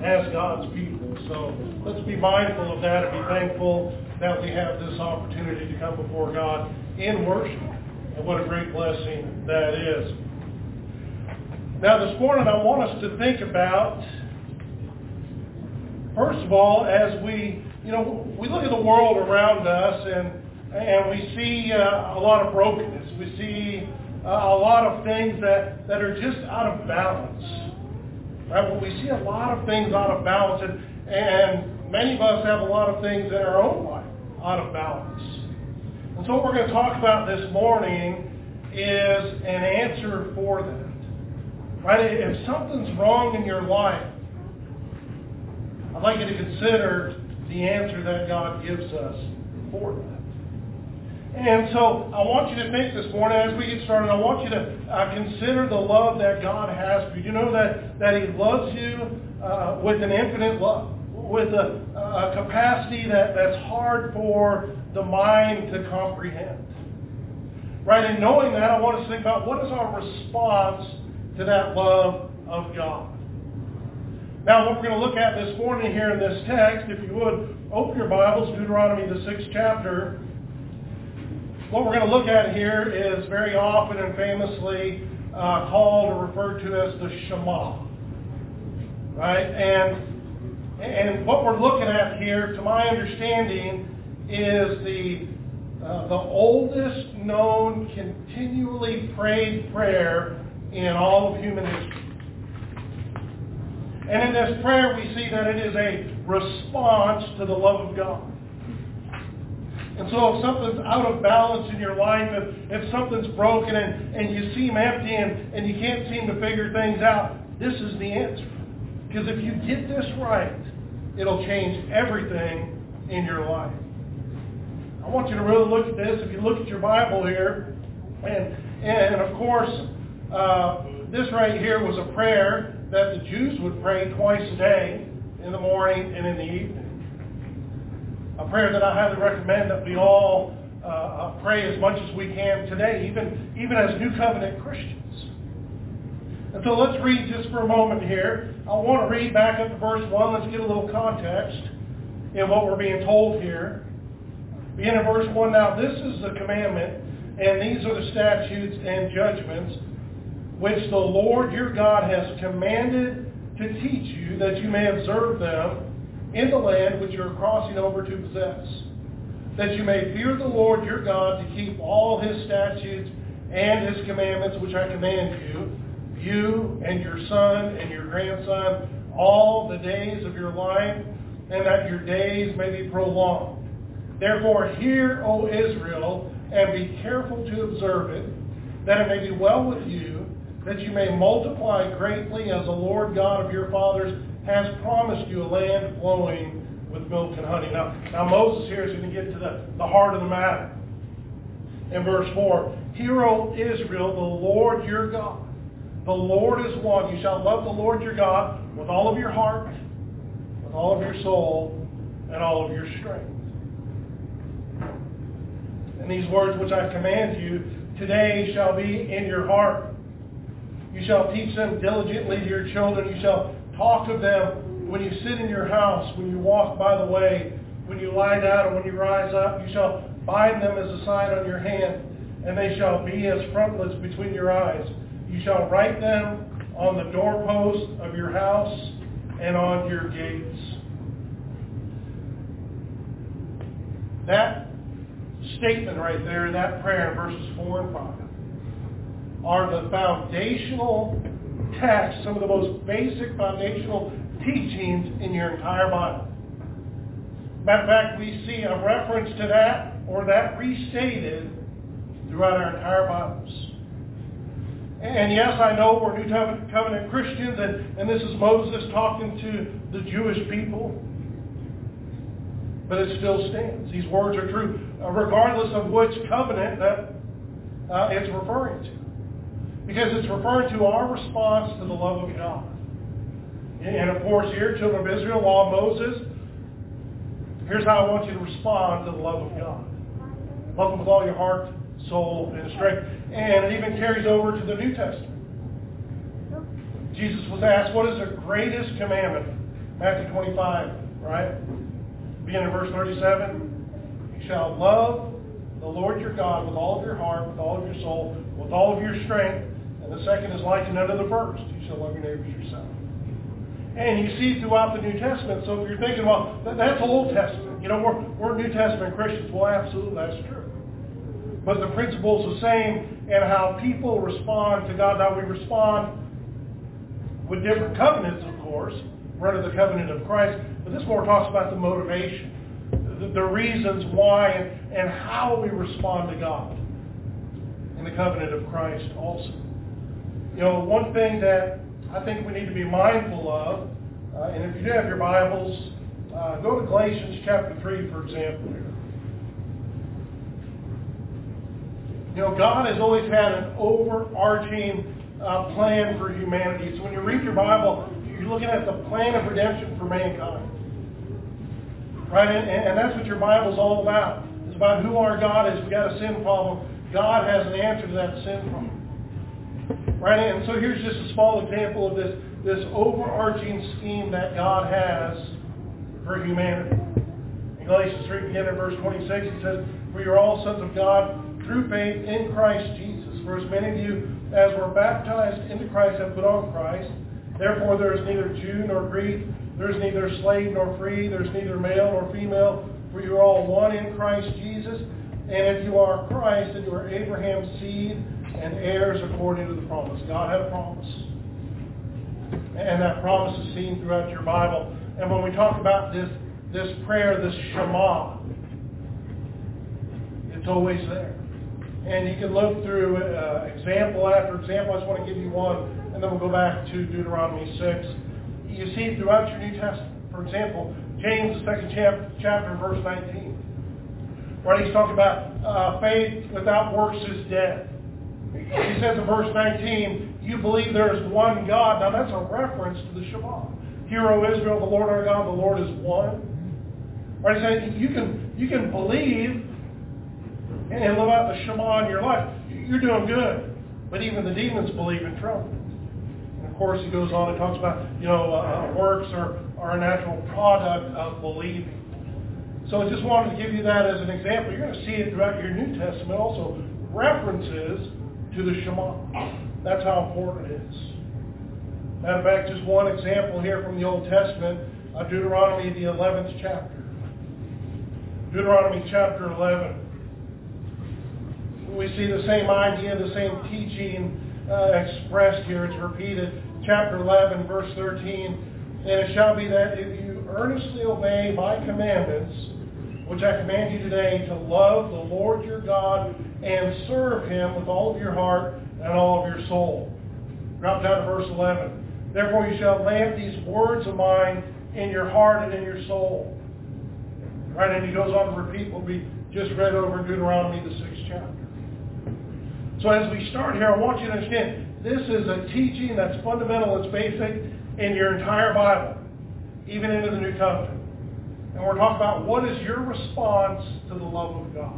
as God's people. So let's be mindful of that and be thankful that we have this opportunity to come before God in worship. And what a great blessing that is. Now this morning I want us to think about, first of all, as we look at the world around us and we see a lot of brokenness. We see a lot of things that are just out of balance. Right? Well, we see a lot of things out of balance, and many of us have a lot of things in our own life out of balance. And so what we're going to talk about this morning is an answer for that. Right? If something's wrong in your life, I'd like you to consider the answer that God gives us for that. And so I want you to think this morning, as we get started, I want you to consider the love that God has for you. You know that He loves you with an infinite love, with a capacity that's hard for the mind to comprehend. Right? And knowing that, I want us to think about what is our response to that love of God. Now, what we're going to look at this morning here in this text, if you would, open your Bibles, Deuteronomy, the 6th chapter. What we're going to look at here is very often and famously called or referred to as the Shema. Right? And what we're looking at here, to my understanding, is the oldest known continually prayed prayer in all of human history. And in this prayer we see that it is a response to the love of God. And so if something's out of balance in your life, if something's broken and you seem empty and you can't seem to figure things out, this is the answer. Because if you get this right, it'll change everything in your life. I want you to really look at this. If you look at your Bible here, and of course, this right here was a prayer that the Jews would pray twice a day, in the morning and in the evening. A prayer that I highly recommend that we all pray as much as we can today, even as New Covenant Christians. And so let's read just for a moment here. I want to read back up to verse 1. Let's get a little context in what we're being told here. Begin in verse 1. Now this is the commandment, and these are the statutes and judgments which the Lord your God has commanded to teach you, that you may observe them in the land which you are crossing over to possess, that you may fear the Lord your God to keep all His statutes and His commandments which I command you and your son and your grandson, all the days of your life, and that your days may be prolonged. Therefore hear, O Israel, and be careful to observe it, that it may be well with you, that you may multiply greatly as the Lord God of your fathers has promised you, a land flowing with milk and honey. Now Moses here is going to get to the heart of the matter. In verse 4, Hear, O Israel, the Lord your God. The Lord is one. You shall love the Lord your God with all of your heart, with all of your soul, and all of your strength. And these words which I command you today shall be in your heart. You shall teach them diligently to your children. You shall talk of them when you sit in your house, when you walk by the way, when you lie down, and when you rise up. You shall bind them as a sign on your hand, and they shall be as frontlets between your eyes. You shall write them on the doorposts of your house and on your gates. That statement right there, that prayer in verses 4 and 5, are the foundational texts, some of the most basic foundational teachings in your entire Bible. Matter of fact, we see a reference to that or that restated throughout our entire Bibles. And yes, I know we're New Covenant Christians, and this is Moses talking to the Jewish people. But it still stands. These words are true, regardless of which covenant that it's referring to. Because it's referring to our response to the love of God. And of course here, children of Israel, law of Moses, here's how I want you to respond to the love of God. Love Him with all your heart, soul, and strength. And it even carries over to the New Testament. Jesus was asked, what is the greatest commandment? Matthew 25, right? Beginning in verse 37. You shall love the Lord your God with all of your heart, with all of your soul, with all of your strength. And the second is likened unto the first. You shall love your neighbors yourself. And you see throughout the New Testament, so if you're thinking, well, that's Old Testament. You know, we're New Testament Christians. Well, absolutely, that's true. But the principle's the same, and how people respond to God. Now, we respond with different covenants, of course. We're under the covenant of Christ. But this more talks about the motivation, the reasons why, and how we respond to God in the covenant of Christ also. You know, one thing that I think we need to be mindful of, and if you do have your Bibles, go to Galatians chapter 3, for example. You know, God has always had an overarching plan for humanity. So when you read your Bible, you're looking at the plan of redemption for mankind. Right? And that's what your Bible's all about. It's about who our God is. We've got a sin problem. God has an answer to that sin problem. Right? And so here's just a small example of this overarching scheme that God has for humanity. In Galatians 3, beginning in verse 26, he says, "For you're all sons of God through faith in Christ Jesus. For as many of you as were baptized into Christ have put on Christ. Therefore there is neither Jew nor Greek, there is neither slave nor free, there is neither male nor female, for you are all one in Christ Jesus. And if you are Christ, then you are Abraham's seed and heirs according to the promise." God had a promise. And that promise is seen throughout your Bible. And when we talk about this prayer, this Shema, it's always there. And you can look through example after example. I just want to give you one, and then we'll go back to Deuteronomy 6. You see throughout your New Testament. For example, James, the 2nd chapter, verse 19. Right, he's talking about faith without works is dead. He says in verse 19, you believe there is one God. Now that's a reference to the Shema. Hear, O Israel, the Lord our God, the Lord is one. Right, he's saying you can believe and live out the Shema in your life. You're doing good. But even the demons believe and tremble. And of course he goes on and talks about, works are a natural product of believing. So I just wanted to give you that as an example. You're going to see it throughout your New Testament also. References to the Shema. That's how important it is. Matter of fact, just one example here from the Old Testament, Deuteronomy, the 11th chapter. Deuteronomy chapter 11. We see the same idea, the same teaching expressed here. It's repeated. Chapter 11, verse 13. And it shall be that if you earnestly obey my commandments, which I command you today, to love the Lord your God and serve him with all of your heart and all of your soul. Drop down to verse 11. Therefore you shall lay up these words of mine in your heart and in your soul. Right, and he goes on to repeat what we just read over in Deuteronomy, the 6th chapter. So as we start here, I want you to understand, this is a teaching that's fundamental, it's basic in your entire Bible, even into the New Covenant. And we're talking about what is your response to the love of God.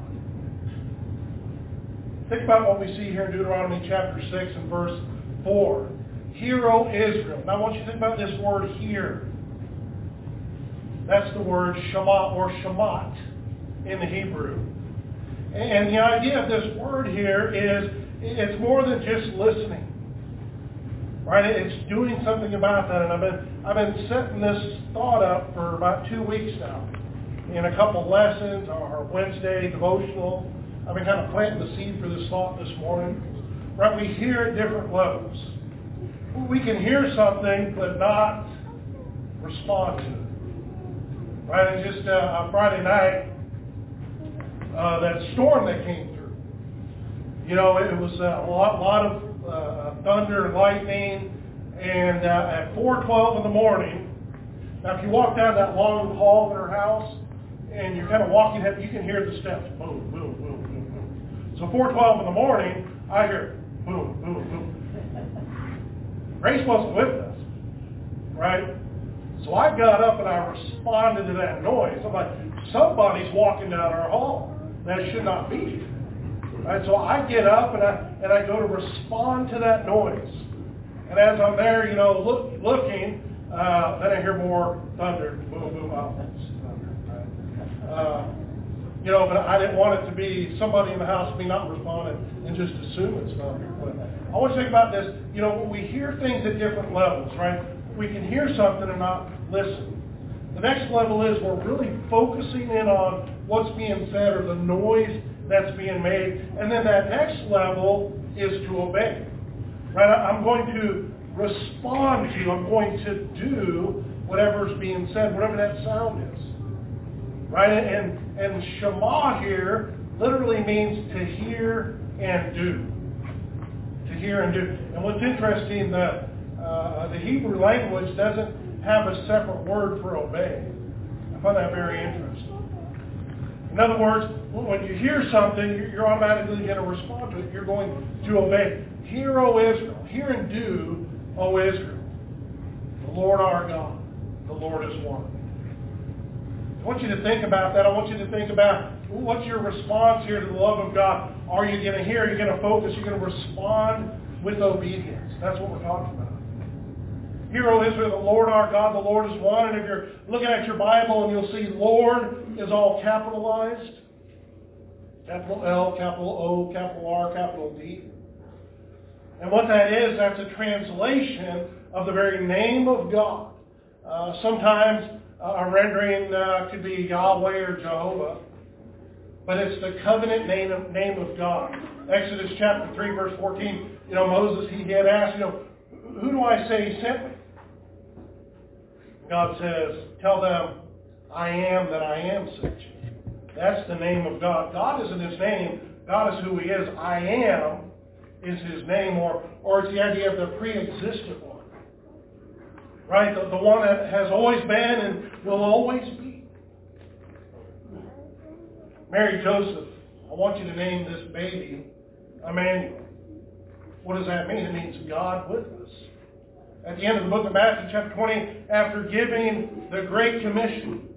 Think about what we see here in Deuteronomy chapter 6 and verse 4. Hear, O Israel. Now I want you to think about this word hear. That's the word Shema or Shemat in the Hebrew. And the idea of this word here is it's more than just listening. Right? It's doing something about that. And I've been setting this thought up for about 2 weeks now. In a couple lessons, our Wednesday devotional. I've been kind of planting the seed for this thought this morning. Right? We hear at different levels. We can hear something but not respond to it. Right? And just on Friday night, that storm that came through. It was a lot of thunder and lightning, and at 4:12 in the morning, now if you walk down that long hall in her house, and you're kind of walking, you can hear the steps, boom, boom, boom, boom, boom. So 4:12 in the morning, I hear boom, boom, boom. Grace wasn't with us, right? So I got up and I responded to that noise. I'm like, somebody's walking down our hall. That should not be here. Right? So I get up and I go to respond to that noise. And as I'm there, looking, then I hear more thunder. Boom, boom, oh, it's thunder. Right? But I didn't want it to be somebody in the house, me not responding, and just assume it's thunder. But I want you to think about this. We hear things at different levels, right? We can hear something and not listen. The next level is we're really focusing in on what's being said or the noise that's being made. And then that next level is to obey. Right? I'm going to respond to you. I'm going to do whatever's being said, whatever that sound is. Right? And Shema here literally means to hear and do. To hear and do. And what's interesting, the Hebrew language doesn't have a separate word for obey. I find that very interesting. In other words, when you hear something, you're automatically going to respond to it. You're going to obey. Hear, O Israel. Hear and do, O Israel. The Lord our God, the Lord is one. I want you to think about that. I want you to think about what's your response here to the love of God. Are you going to hear? Are you going to focus? You're going to respond with obedience. That's what we're talking about. Hear, O Israel, the Lord our God, the Lord is one. And if you're looking at your Bible and you'll see Lord is all capitalized. Capital L, capital O, capital R, capital D. And what that is, that's a translation of the very name of God. Sometimes a rendering could be Yahweh or Jehovah. But it's the covenant name of God. Exodus chapter 3, verse 14, Moses, he had asked, who do I say sent me? God says, tell them, I am that I am sent you. That's the name of God. God isn't his name. God is who he is. I am is his name, or it's the idea of the pre-existent one. Right? The one that has always been and will always be. Mary Joseph, I want you to name this baby Emmanuel. What does that mean? It means God with us. At the end of the book of Matthew, chapter 20, after giving the Great Commission,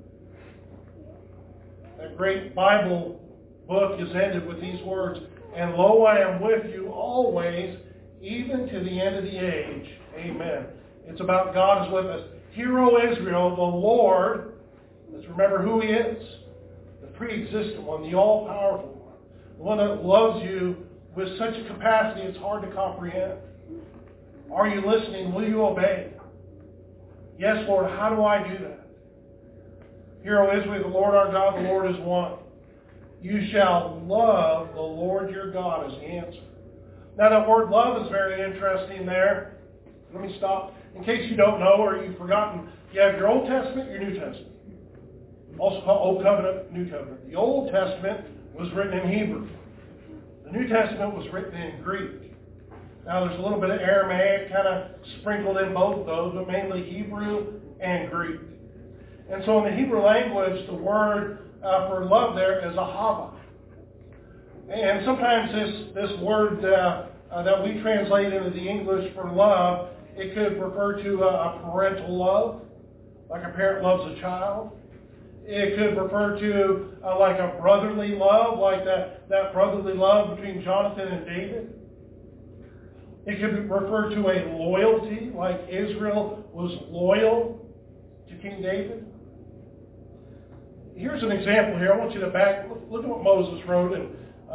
that great Bible book is ended with these words, and lo, I am with you always, even to the end of the age. Amen. It's about God is with us. Hear, O Israel, the Lord, let's remember who he is, the pre-existent one, the all-powerful one, the one that loves you with such a capacity it's hard to comprehend. Are you listening? Will you obey? Yes, Lord, how do I do that? Hear, O Israel, the Lord our God, the Lord is one. You shall love the Lord your God is the answer. Now that word love is very interesting there. Let me stop. In case you don't know or you've forgotten, you have your Old Testament, your New Testament. Also called Old Covenant, New Covenant. The Old Testament was written in Hebrew. The New Testament was written in Greek. Now there's a little bit of Aramaic kind of sprinkled in both of those, but mainly Hebrew and Greek. And so in the Hebrew language, the word for love there is ahava. And sometimes this word that we translate into the English for love, it could refer to a parental love, like a parent loves a child. It could refer to like a brotherly love, like that brotherly love between Jonathan and David. It could refer to a loyalty, like Israel was loyal to King David. Here's an example here. I want you to look at what Moses wrote in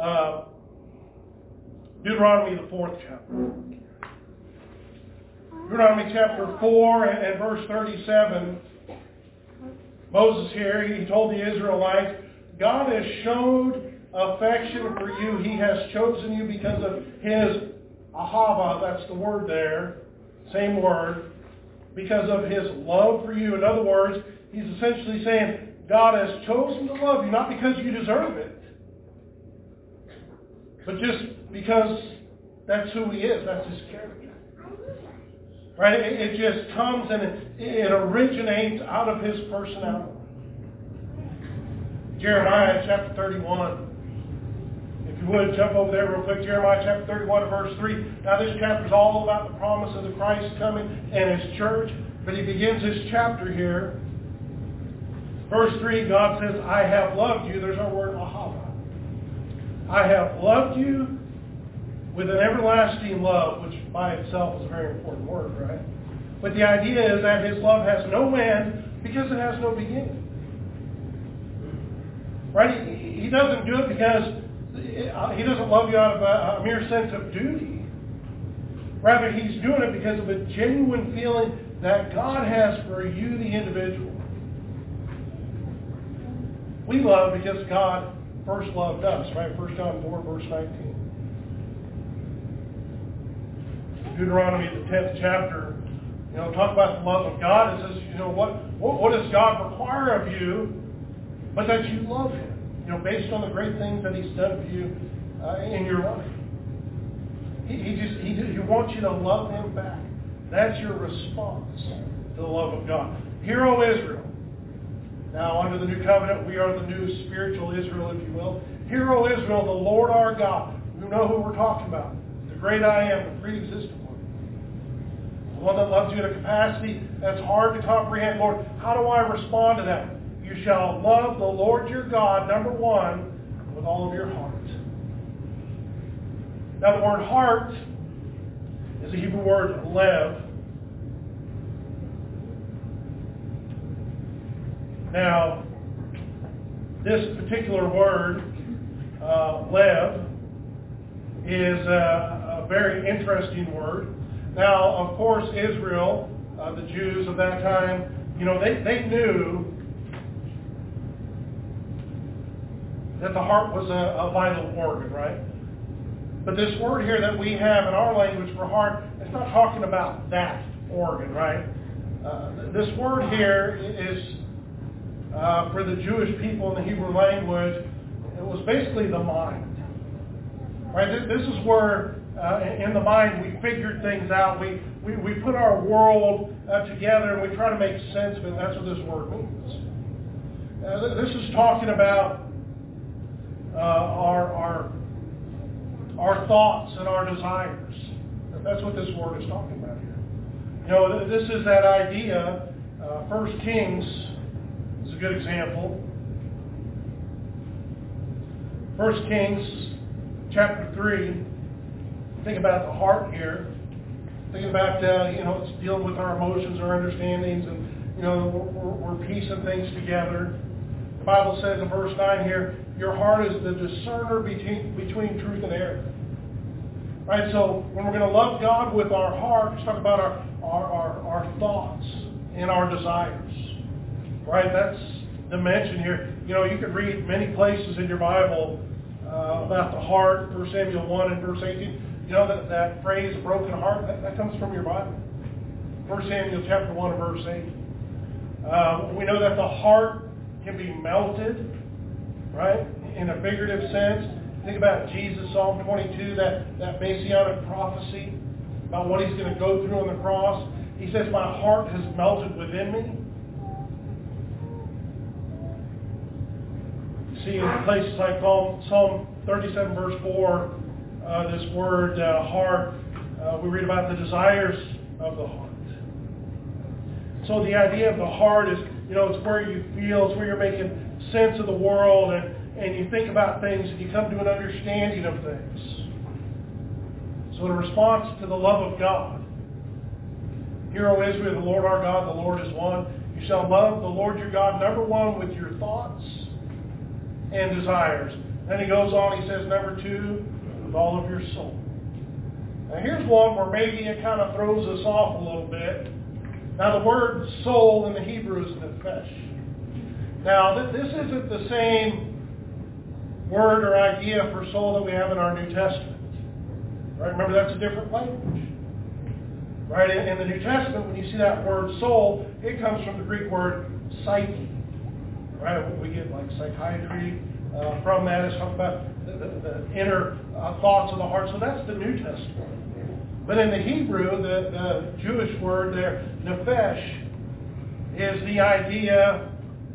Deuteronomy, the 4th chapter. Deuteronomy chapter 4 and verse 37. Moses here, he told the Israelites, God has showed affection for you. He has chosen you because of his ahava, that's the word there, same word, because of his love for you. In other words, he's essentially saying, God has chosen to love you, not because you deserve it, but just because that's who he is, that's his character. Right? It just comes and it originates out of his personality. Jeremiah chapter 31. If you would, jump over there real quick. Jeremiah chapter 31 and verse 3. Now this chapter is all about the promise of the Christ coming and his church. But he begins this chapter here. Verse 3, God says, I have loved you. There's our word, ahava. I have loved you with an everlasting love, which by itself is a very important word, right? But the idea is that His love has no end because it has no beginning. Right? He doesn't do it because He doesn't love you out of a mere sense of duty. Rather, He's doing it because of a genuine feeling that God has for you, the individual. We love because God first loved us, right? 1 John 4, verse 19. Deuteronomy, the 10th chapter, talk about the love of God. It says, what does God require of you but that you love Him? Based on the great things that He's done for you in your life. He wants you to love Him back. That's your response to the love of God. Hear, O Israel. Now, under the new covenant, we are the new spiritual Israel, if you will. Hear, O Israel, the Lord our God. You know who we're talking about. The great I am, the pre-existent one. The one that loves you at a capacity that's hard to comprehend. Lord, how do I respond to that? You shall love the Lord your God, number one, with all of your heart. Now, the word heart is the Hebrew word lev. Now, this particular word, lev, is a very interesting word. Now, of course, Israel, the Jews of that time, they knew that the heart was a vital organ, right? But this word here that we have in our language for heart, it's not talking about that organ, right? This word here is, for the Jewish people in the Hebrew language, it was basically the mind. Right? This is where, in the mind, we figured things out. We put our world together and we try to make sense of it. That's what this word means. This is talking about our thoughts and our desires. That's what this word is talking about here. This is that idea. 1 Kings is a good example. 1 Kings chapter 3. Think about the heart here. Think about, it's dealing with our emotions, our understandings, and, we're piecing things together. The Bible says in verse 9 here, your heart is the discerner between truth and error. Right, so when we're going to love God with our heart, let's talk about our thoughts and our desires. Right, that's the mention here. You can read many places in your Bible about the heart, 1 Samuel 1 and verse 18. That phrase, broken heart, that comes from your Bible. 1 Samuel chapter 1 and verse 8. We know that the heart can be melted, right, in a figurative sense. Think about Jesus, Psalm 22, that messianic prophecy about what He's going to go through on the cross. He says, my heart has melted within me. You see in places like Psalm 37 verse 4, this word heart, we read about the desires of the heart. So the idea of the heart is, it's where you feel, it's where you're making sense of the world, and you think about things, and you come to an understanding of things. So in response to the love of God, hear, O Israel, the Lord our God, the Lord is one. You shall love the Lord your God, number one, with your thoughts and desires. Then he goes on, he says, number two, with all of your soul. Now here's one where maybe it kind of throws us off a little bit. Now the word soul in the Hebrew is nefesh. Now this isn't the same word or idea for soul that we have in our New Testament. Right? Remember, that's a different language. Right? In the New Testament, when you see that word soul, it comes from the Greek word psyche. Right? We get like psychiatry from that. It's talking about the inner thoughts of the heart. So that's the New Testament. But in the Hebrew, the Jewish word there, nefesh, is the idea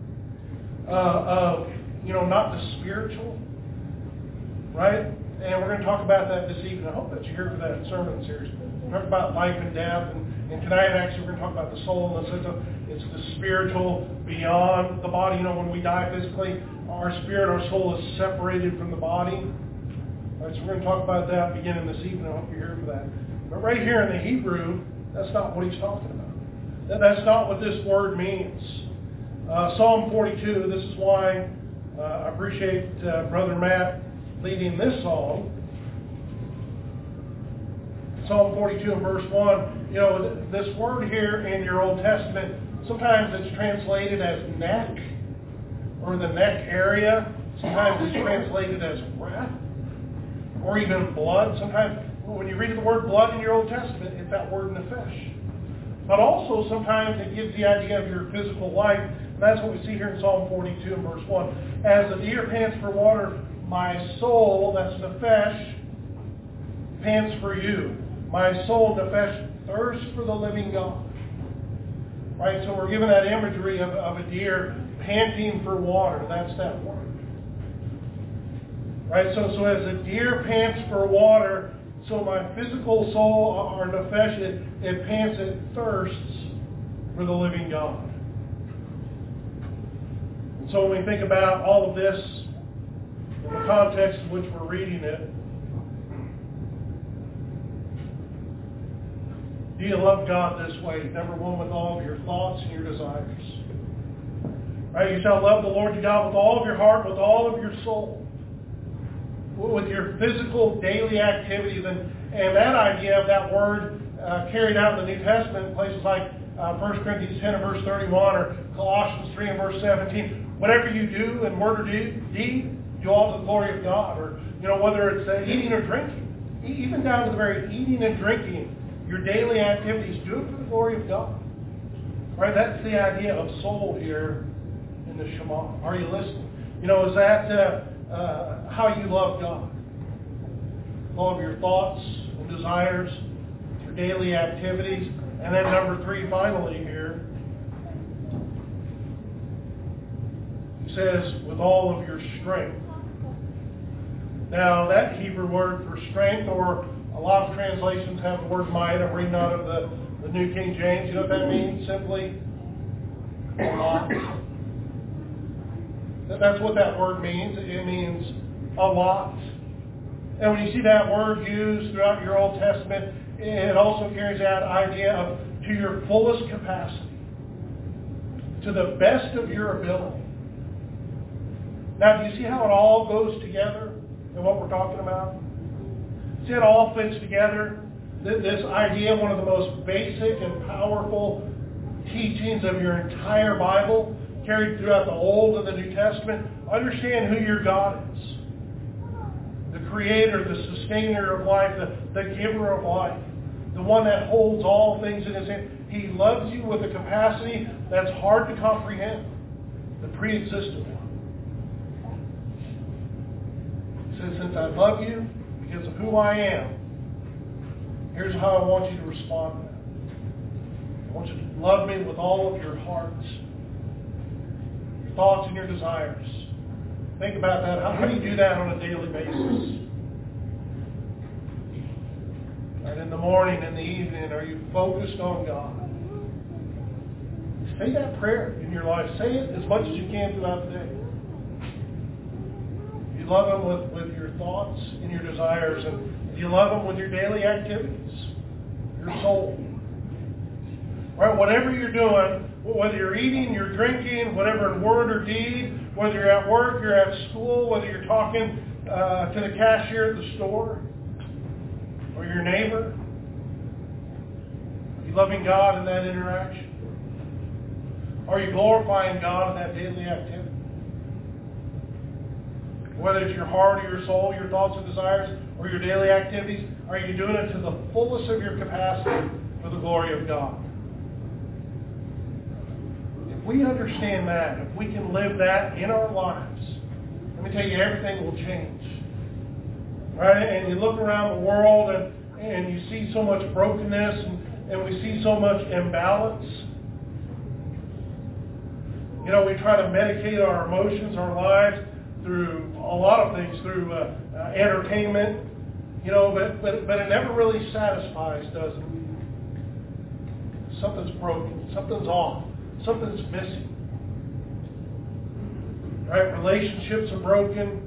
of, not the spiritual, right? And we're going to talk about that this evening. I hope that you're here for that sermon series. We're talking about life and death, and tonight actually we're going to talk about the soul in the sense of it's the spiritual beyond the body. When we die physically, our spirit, our soul is separated from the body. All right, so we're going to talk about that beginning this evening. I hope you're here for that. But right here in the Hebrew, that's not what he's talking about. That's not what this word means. Psalm 42, this is why I appreciate Brother Matt leading this psalm. Psalm 42 and verse 1, you know, this word here in your Old Testament, sometimes it's translated as neck, or the neck area. Sometimes it's translated as breath, or even blood. Sometimes when you read the word blood in your Old Testament, it's that word nefesh. But also sometimes it gives the idea of your physical life. And that's what we see here in Psalm 42 and verse 1. As the deer pants for water, my soul, that's nefesh, pants for you. My soul, nefesh, thirsts for the living God. Right, so we're given that imagery of a deer panting for water. That's that word. Right, so as a deer pants for water, so my physical soul, or nefesh, it pants, it thirsts for the living God. And so when we think about all of this in the context in which we're reading it, do you love God this way? Number one, with all of your thoughts and your desires. Right? You shall love the Lord your God with all of your heart, with all of your soul, with your physical daily activities. And that idea of that word carried out in the New Testament in places like 1 Corinthians 10 and verse 31 or Colossians 3 and verse 17. Whatever you do in word or deed, do all to the glory of God. Or, you know, whether it's eating or drinking, even down to the very eating and drinking, your daily activities, do it for the glory of God. Right? That's the idea of soul here in the Shema. Are you listening? You know, is that how you love God? All of your thoughts and desires, your daily activities. And then number 3, finally here, he says, with all of your strength. Now, that Hebrew word for strength, or a lot of translations have the word might. I'm reading out of the New King James. You know what that means? Simply a lot. That's what that word means. It means a lot. And when you see that word used throughout your Old Testament, it also carries that idea of to your fullest capacity, to the best of your ability. Now, do you see how it all goes together in what we're talking about? See, it all fits together. This idea, one of the most basic and powerful teachings of your entire Bible, carried throughout the Old and the New Testament. Understand who your God is. The creator, the sustainer of life, the giver of life. The one that holds all things in his hand. He loves you with a capacity that's hard to comprehend. The pre-existent one. He says, since I love you, because of who I am, here's how I want you to respond to that. I want you to love me with all of your hearts, your thoughts and your desires. Think about that. How do you do that on a daily basis? And in the morning, in the evening, are you focused on God? Say that prayer in your life. Say it as much as you can throughout the day. You love Him with your thoughts and your desires, and you love Him with your daily activities, your soul. Right? Whatever you're doing, whether you're eating, you're drinking, whatever in word or deed, whether you're at work, you're at school, whether you're talking to the cashier at the store, or your neighbor, are you loving God in that interaction? Are you glorifying God in that daily activity? Whether it's your heart or your soul, your thoughts and desires, or your daily activities, are you doing it to the fullest of your capacity for the glory of God? If we understand that, if we can live that in our lives, let me tell you, everything will change. Right? And you look around the world and you see so much brokenness and we see so much imbalance. You know, we try to medicate our emotions, our lives through a lot of things, through entertainment, you know, but it never really satisfies, does it? Something's broken, something's off, something's missing. Right? Relationships are broken.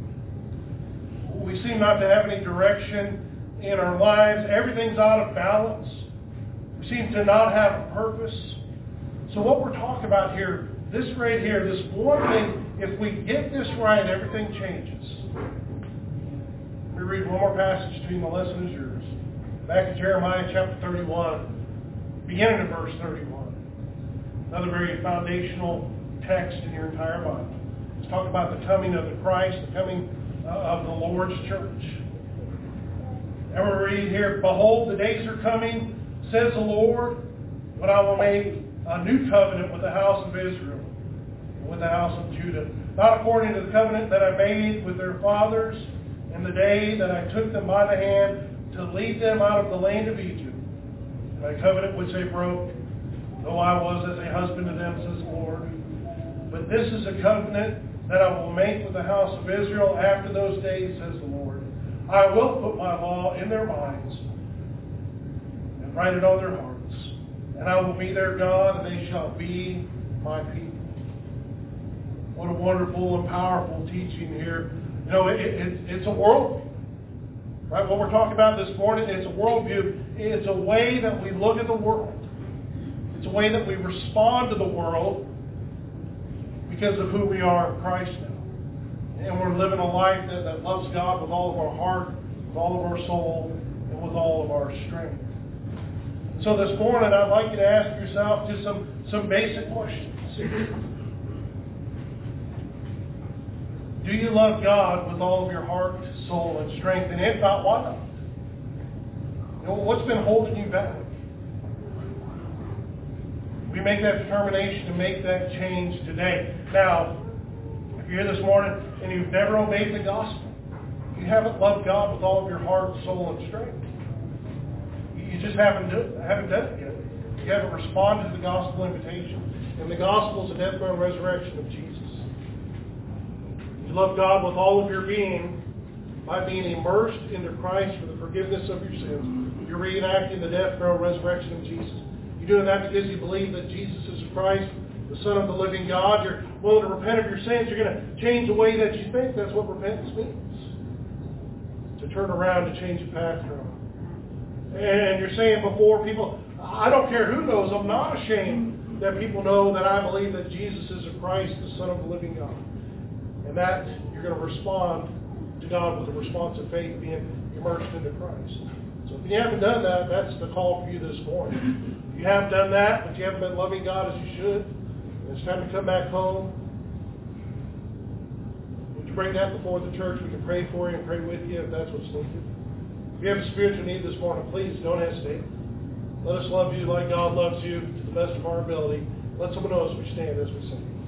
We seem not to have any direction in our lives. Everything's out of balance. We We seem to not have a purpose. So what we're talking about here, this right here, this one thing, if we get this right, everything changes. Let me read one more passage to you, and the lesson is yours. Back in Jeremiah chapter 31, beginning in verse 31. Another very foundational text in your entire Bible. It's talking about the coming of the Christ, the coming of the Lord's church. And we read here, "Behold, the days are coming, says the Lord, when I will make a new covenant with the house of Israel, and with the house of Judah, not according to the covenant that I made with their fathers in the day that I took them by the hand to lead them out of the land of Egypt, my covenant which they broke, though I was as a husband to them, says the Lord. But this is a covenant that I will make with the house of Israel after those days, says the Lord. I will put my law in their minds and write it on their hearts. And I will be their God, and they shall be my people." What a wonderful and powerful teaching here. You know, it's a worldview. Right? What we're talking about this morning, it's a worldview. It's a way that we look at the world. It's a way that we respond to the world because of who we are in Christ now. And we're living a life that loves God with all of our heart, with all of our soul, and with all of our strength. So this morning, I'd like you to ask yourself just some basic questions. Do you love God with all of your heart, soul, and strength? And if not, why not? You know, what's been holding you back? We make that determination to make that change today. Now, if you're here this morning and you've never obeyed the gospel, you haven't loved God with all of your heart, soul, and strength. You just haven't done it yet. You haven't responded to the gospel invitation. And the gospel is the death, burial, and resurrection of Jesus. You love God with all of your being by being immersed into Christ for the forgiveness of your sins. You're reenacting the death, burial, and resurrection of Jesus. You're doing that because you believe that Jesus is Christ, the Son of the living God. You're willing to repent of your sins. You're going to change the way that you think. That's what repentance means. To turn around, to change the path you're on. And you're saying before people, I don't care who knows, I'm not ashamed that people know that I believe that Jesus is the Christ, the Son of the living God. And that you're going to respond to God with a response of faith, being immersed into Christ. So if you haven't done that, that's the call for you this morning. If you have done that, but you haven't been loving God as you should, and it's time to come back home, would you bring that before the church? We can pray for you and pray with you if that's what's needed. If you have a spiritual need this morning, please don't hesitate. Let us love you like God loves you to the best of our ability. Let someone know as we stand, as we sing.